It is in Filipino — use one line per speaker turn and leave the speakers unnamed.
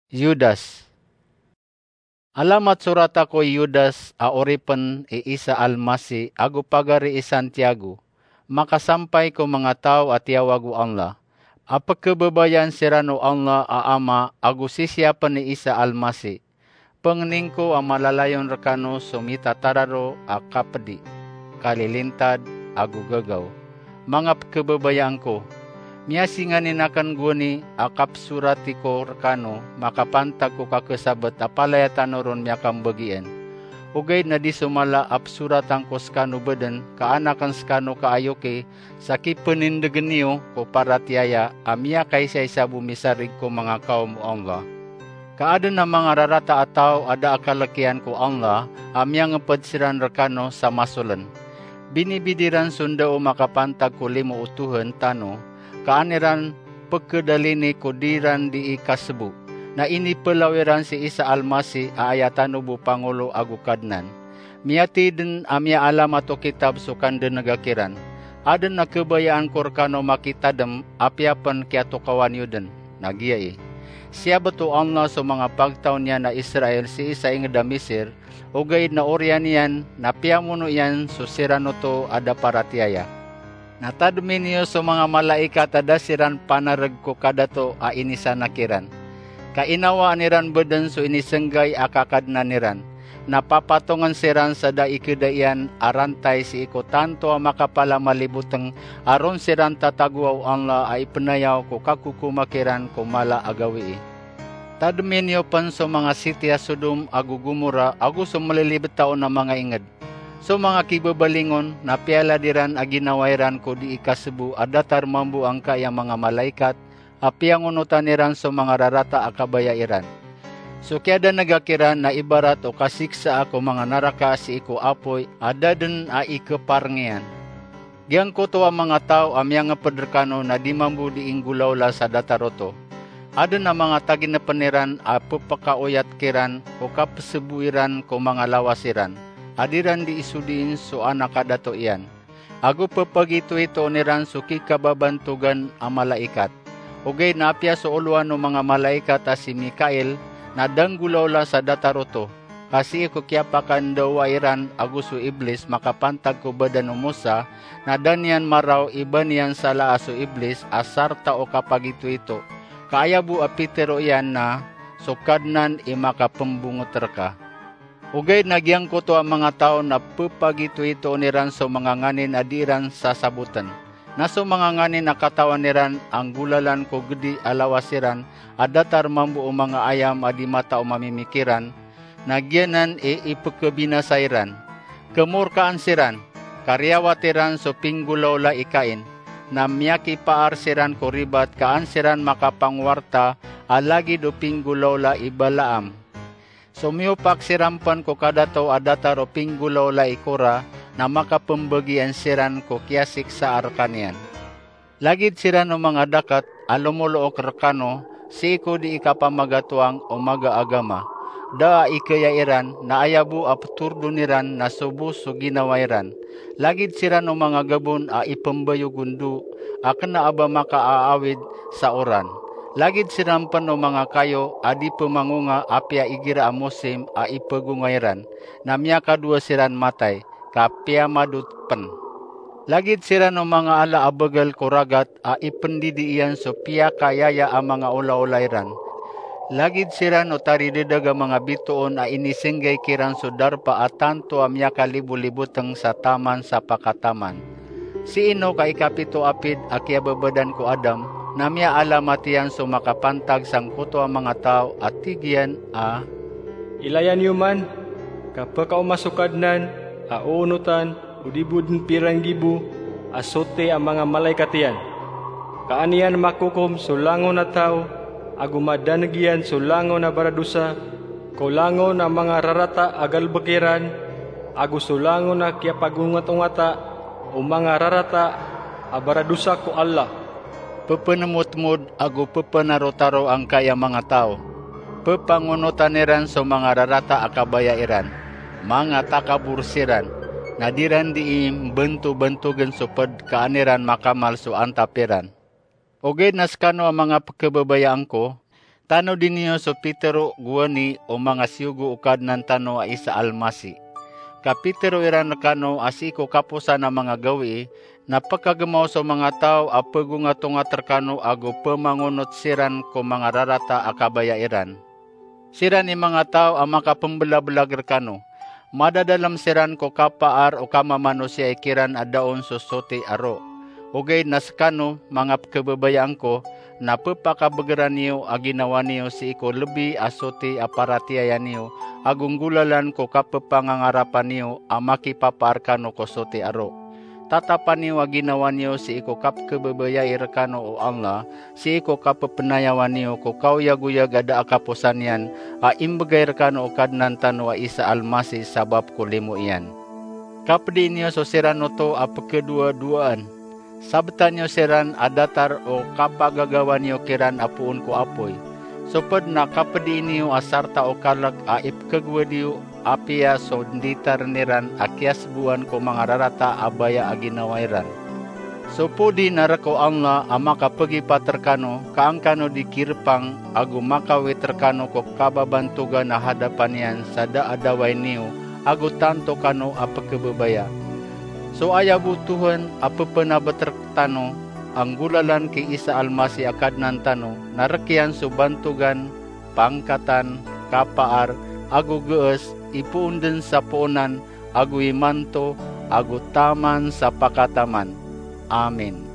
Yudas. Alamat surat ako Yudas a oripen Isa almasi agu pagari Santiago. Makasampay ko mga tao at yawagu Allah. Apagkababayan sirano Allah a ama agu sisiyapan ni Isa almasi. Pengning ko ang malalayon rekano sumita tararo a kapedi. Kalilintad agu gagaw. Mga pagkababayaan ko. Miyasingan inakan guni akap surati ko rekano makapantag ko kakasabot apalayatan ron miyakang bagian. Ugay na di sumala ap suratan ko skano beden kaanakan skano kaayoke saki penindagan niyo ko paratiaya amya kay say sabu misarig ko mga kaum Allah. Kaada na mga rarata ataw ada akalakian ko Allah amya ngeped siran rekano sa masulen. Binibidiran sundao makapantag ko limo utuhan tano kaaniran pagkedalini kudiran di ikasebu. Na ini pelawiran si Isa almasi aayatan ubu Pangulo agu kadnan. Miyati den amya alamat o kitab sukan den nagakiran. Aden na kebayaan korkano makitadem apiapan kiato kawan yuden. Nagyai. Siya beto Allah so mga pagtaon niya na Israel si Isa ingeda Misir. Ugay na orianian na piamuno yan susirano to ada paratiaya. Natadmin niyo sa mga malaikat ada siran panarag ko kadato a inisa nakiran. Kainawa niran beden so inisenggay akakadna niran. Napapatongan siran sa daikedayan arantay si iko tanto a makapala malibuteng aron siran tatagwaw Allah ay penayaw ko kakukumakiran ko mala agawi. Tadmin niyo pan so mga sitya Sodom agu Gomora agu so malilibet tao na mga inged. So mga kibabalingon na piala diran aginawairan ko di ikasebu adatar mambu ang kaya mga malaikat apiang unutan niran so mga rarata akabayairan. So kiada nagakiran na ibarat o kasiksa ako mga naraka si iko apoy adaden a ikeparngian. Giyang ko to ang mga tao amyang ngapederkano na di mambu di inggulawla sa dataroto. Ada na mga tagin na paniran a pupakauyat kiran o kapasebuiran ko mga lawasiran. Adiran di isudin so anak kadato iyan. Ago papagito ito niran so kikababantugan ang malaikat. Ugay napya so uluan ng mga malaikat si Mikael na danggulawla sa dataroto. Kasi iko kiapakan dawairan aguso iblis makapantag ko badan umusa na danyan maraw iban yan sala aso iblis asarta o kapagito ito. Kaayabu apitero iyan na so kadnan imakapembungot ka. Ugay nagyang ko to ang mga tao na pupagito ito niran so mga nganin adiran sa sabutan. Na so mga nganin na katawan niran ang gulalan ko gedi alawasiran adatar mambu o mga ayam adi mata o mamimikiran. Nagyanan ipekebinasairan. Kemurkaan siran, karyawatiran so pinggulawla ikain. Na miyaki paar siran ko ribat kaan siran makapangwarta alagi do pinggulawla ibalaam. Sumiupak sirampan ko kadato adata ro pinggulaw la ikura na makapembagian siran ko kiasik sa arkanian. Lagid siran o mga dakat alumulook rekano si ko di ikapamagatuang o magaagama. Da ikayairan na ayabu apturduniran na subus so ginawairan. Lagid siran o mga gabon a ipembayo gundu akan na aba makaaawid sa oran. Lagid sirampan o mga kayo adi pemangunga apia igira amusim a ipagungairan na miya kadua siran matay kapia madutpen. Lagid siran o mga ala abagal kuragat a ipendidiian so pia kayaya a mga ula-ulairan. Lagid siran o taridedaga mga bituon a inisinggay kiran so darpa at tanto a miya kalibu-libuteng sa taman sa pakataman. Si ino ka ikapito apid a kiababadan ko Adam na miya alamatian so makapantag sang kuto ang mga tao at tigyan a
ilayan yuman kapakaumasukadnan a uunutan udibudin pirang gibu asote ang mga malaikatian kaanian makukom sulangon na tao agumadanagyan sulangon na baradusa kulangon na mga rarata agalbakiran agusulangon na kiapagungat-ungata o mga rarata abaradusa ko Allah.
Pepenemut-mud agu pepenarotaro ang kaya mga tao. Pepangunutaniran so mga rarata akabayairan. Mga takabursiran. Nadiran diim bentu-bentugan so ped kaaniran makamal so antapiran. Oge naskano ang mga kebabayaan ko. Tano din niyo so Petero guwani o mga siyugo ukad ng tano a isa almasi. Ka Petero iran kano asiko kapusa na mga gawi, napakagamaw sa mga tao a pagunga-tunga terkano ago pemangunot siran ko mga rarata akabaya iran. Siran ni mga tao ang makapembela-belag kano. Madadalam siran ko kapaar o kamamano siya ikiran adaon susuti aro. Ugay naskano mga kababayaan ko na pepakabegeran niyo aginawa niyo si iko lebi asuti aparatiayan niyo agunggulalan ko kapepangangarapan niyo amaki papaarkano ko suti aro. Tatapan niyo aginawa niyo si iko kapkababayay rekano o Allah si iko kapepenayawan niyo ko kauyag-uyag ada akapusan yan a imbagay rekano o kadnan tano a isa almasi sabab ko limo iyan. Kapdi niyo so sirano to a pekedua-duaan. Sabtan nyo siran adatar o kapagagawa niyo kiran apuun ko apoy. Sopod na kapadi niyo asarta o kalak a ipkagwa niyo apia so nditar niran akyas buwan ko mga rarata abaya aginawairan. So pudi narako Allah ama kapagi paterkano kaangkano di kirpang agu makawi terkano ko kababantuga na hadapan yan sada adaway niyo agu tanto kano apakebebaya. So ayabu Tuhan apa penabatertano ang gulalan ki isa almasi akad nan tano narekian subantugan pangkatan kapaar agu geus ipuunden sa puunan agu imanto agu taman sa pakataman. Amin.